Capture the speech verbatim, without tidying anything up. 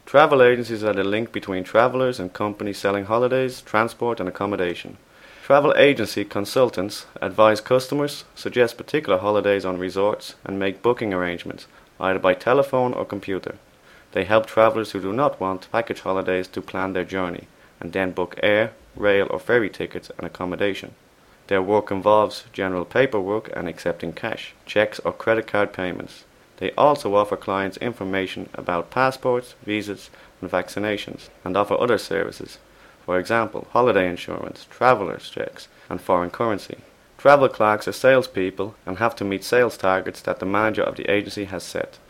Travel agencies are the link between travelers and companies selling holidays, transport and accommodation. Travel agency consultants advise customers, suggest particular holidays on resorts, and make booking arrangements, either by telephone or computer. They help travelers who do not want package holidays to plan their journey, and then book air, rail or ferry tickets and accommodation. Their work involves general paperwork and accepting cash, cheques or credit card payments. They also offer clients information about passports, visas and vaccinations, and offer other services. For example, holiday insurance, traveller's checks, and foreign currency. Travel clerks are salespeople and have to meet sales targets that the manager of the agency has set.